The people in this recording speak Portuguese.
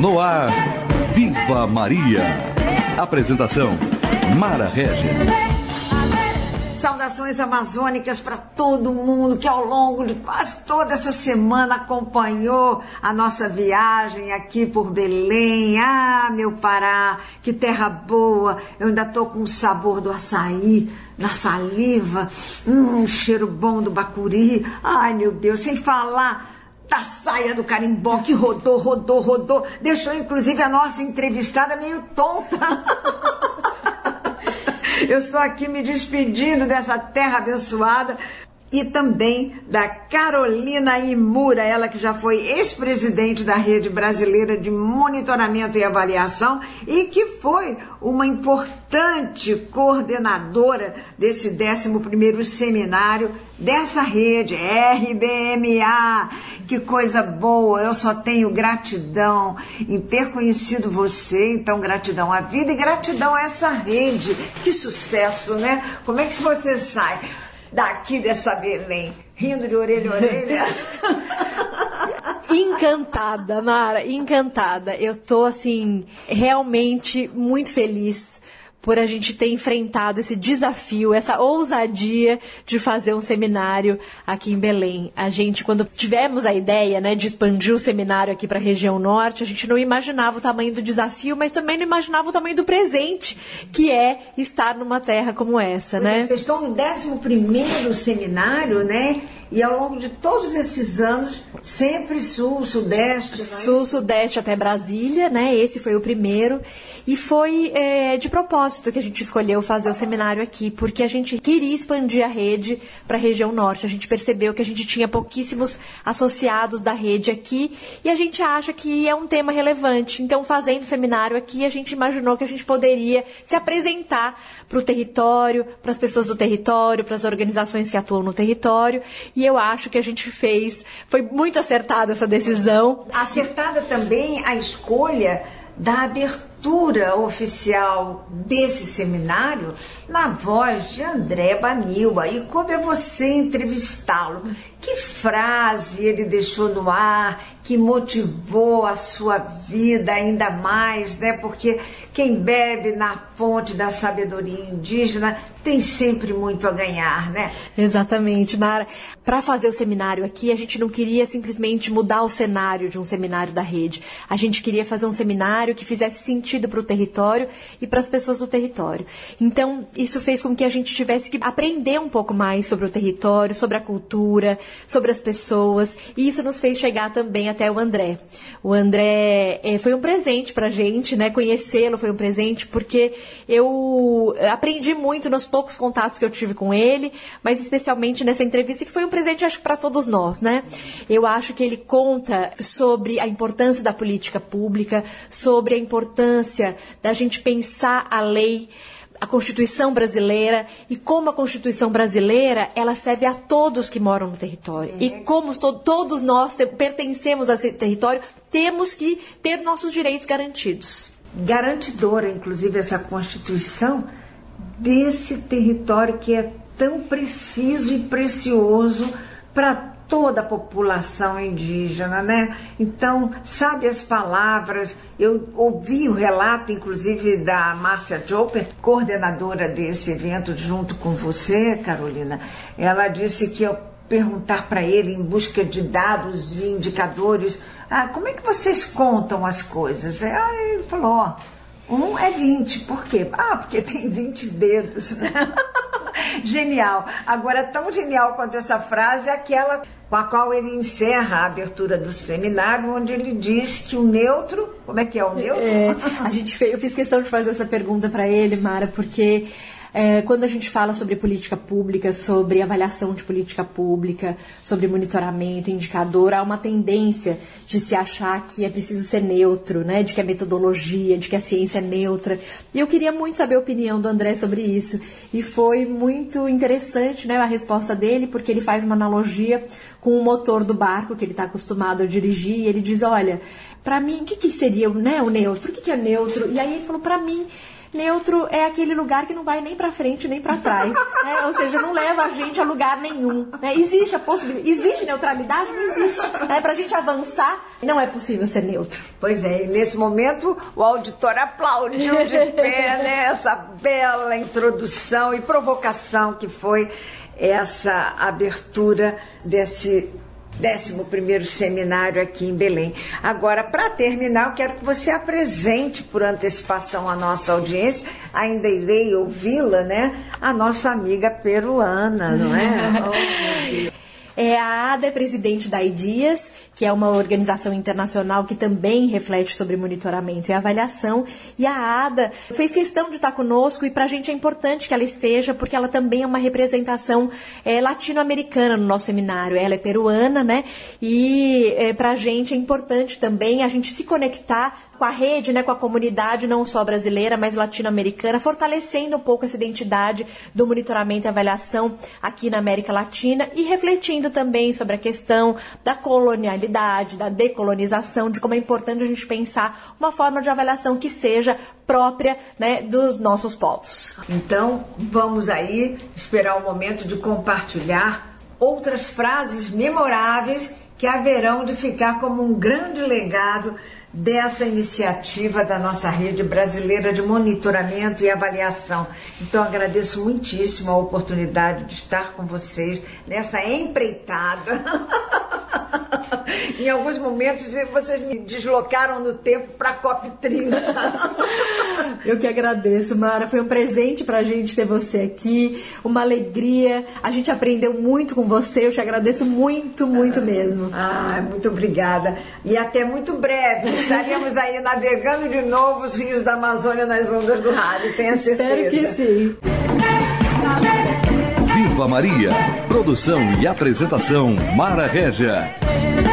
No ar, Viva Maria. Apresentação, Mara Régia. Saudações amazônicas para todo mundo que ao longo de quase toda essa semana acompanhou a nossa viagem aqui por Belém. Ah, meu Pará, que terra boa. Eu ainda estou com o sabor do açaí na saliva, cheiro bom do bacuri. Ai, meu Deus, sem falar da saia do carimbó que rodou. Deixou inclusive a nossa entrevistada meio tonta. Eu estou aqui me despedindo dessa terra abençoada e também da Carolina Imura, ela que já foi ex-presidente da Rede Brasileira de Monitoramento e Avaliação e que foi uma importante coordenadora desse 11º seminário dessa rede, RBMA. Que coisa boa, eu só tenho gratidão em ter conhecido você, então gratidão à vida e gratidão a essa rede. Que sucesso, né? Como é que você sai daqui dessa Belém, rindo de orelha a orelha? Encantada, Mara, encantada. Eu tô, assim, realmente muito feliz por a gente ter enfrentado esse desafio, essa ousadia de fazer um seminário aqui em Belém. A gente, quando tivemos a ideia, né, de expandir o seminário aqui para a região norte, a gente não imaginava o tamanho do desafio, mas também não imaginava o tamanho do presente, que é estar numa terra como essa, né? Vocês estão no 11º seminário, né? E ao longo de todos esses anos, sempre sul, sudeste. Sul, sudeste até Brasília, né? Esse foi o primeiro. E foi de propósito que a gente escolheu fazer o seminário aqui, porque a gente queria expandir a rede para a região norte. A gente percebeu que a gente tinha pouquíssimos associados da rede aqui e a gente acha que é um tema relevante. Então, fazendo o seminário aqui, a gente imaginou que a gente poderia se apresentar para o território, para as pessoas do território, para as organizações que atuam no território. E eu acho que a gente foi muito acertada essa decisão. Acertada também a escolha da abertura oficial desse seminário na voz de André Banilha. E como é você entrevistá-lo? Que frase ele deixou no ar que motivou a sua vida ainda mais, né? Porque quem bebe na fonte da sabedoria indígena tem sempre muito a ganhar, né? Exatamente, Mara. Para fazer o seminário aqui, a gente não queria simplesmente mudar o cenário de um seminário da rede. A gente queria fazer um seminário que fizesse sentido para o território e para as pessoas do território. Então, isso fez com que a gente tivesse que aprender um pouco mais sobre o território, sobre a cultura, sobre as pessoas. E isso nos fez chegar também até o André. O André foi um presente para a gente, né? Conhecê-lo foi um presente, porque eu aprendi muito nos poucos contatos que eu tive com ele, mas especialmente nessa entrevista, que foi um presente, acho, para todos nós, né? Eu acho que ele conta sobre a importância da política pública, sobre a importância da gente pensar a lei, a Constituição brasileira e como a Constituição brasileira ela serve a todos que moram no território. E como todos nós pertencemos a esse território, temos que ter nossos direitos garantidos. Garantidora, inclusive, essa Constituição desse território que é tão preciso e precioso para toda a população indígena, né? Então, sabe as palavras, eu ouvi o relato, inclusive, da Márcia Joper, coordenadora desse evento, junto com você, Carolina. Ela disse que eu perguntar para ele, em busca de dados e indicadores, como é que vocês contam as coisas? Aí ele falou, 1 é 20, por quê? Porque tem 20 dedos, né? Genial. Agora, tão genial quanto essa frase é aquela com a qual ele encerra a abertura do seminário, onde ele diz que o neutro... Como é que é o neutro? Eu fiz questão de fazer essa pergunta para ele, Mara, porque quando a gente fala sobre política pública, sobre avaliação de política pública, sobre monitoramento, indicador, há uma tendência de se achar que é preciso ser neutro, né? De que a metodologia, de que a ciência é neutra. E eu queria muito saber a opinião do André sobre isso. E foi muito interessante, né, a resposta dele, porque ele faz uma analogia com o motor do barco que ele está acostumado a dirigir. E ele diz, olha, para mim, o que seria, né, o neutro? O que é neutro? E aí ele falou, para mim, Neutro é aquele lugar que não vai nem para frente nem para trás, né? Ou seja, não leva a gente a lugar nenhum, né? Existe a possibilidade, existe neutralidade? Não existe, né? Para a gente avançar, não é possível ser neutro. Pois é, e nesse momento o auditório aplaudiu de pé, né? Essa bela introdução e provocação que foi essa abertura desse 11º seminário aqui em Belém. Agora, para terminar, eu quero que você apresente por antecipação à nossa audiência, ainda irei ouvi-la, né? A nossa amiga peruana, não é? A Ada é presidente da IDIAS, que é uma organização internacional que também reflete sobre monitoramento e avaliação. E a Ada fez questão de estar conosco, e para a gente é importante que ela esteja, porque ela também é uma representação latino-americana no nosso seminário. Ela é peruana, né? E para a gente é importante também a gente se conectar com a rede, né, com a comunidade não só brasileira, mas latino-americana, fortalecendo um pouco essa identidade do monitoramento e avaliação aqui na América Latina e refletindo também sobre a questão da colonialidade, da decolonização, de como é importante a gente pensar uma forma de avaliação que seja própria, né, dos nossos povos. Então, vamos aí esperar o momento de compartilhar outras frases memoráveis que haverão de ficar como um grande legado dessa iniciativa da nossa rede brasileira de monitoramento e avaliação. Então, agradeço muitíssimo a oportunidade de estar com vocês nessa empreitada. Em alguns momentos, vocês me deslocaram no tempo para a COP30. Eu que agradeço, Mara. Foi um presente para a gente ter você aqui, uma alegria. A gente aprendeu muito com você. Eu te agradeço muito, muito mesmo. Muito obrigada. E até muito breve. Estaremos aí navegando de novo os rios da Amazônia nas ondas do rádio, tenha certeza. Espero que sim. Viva Maria! Produção e apresentação Mara Régia.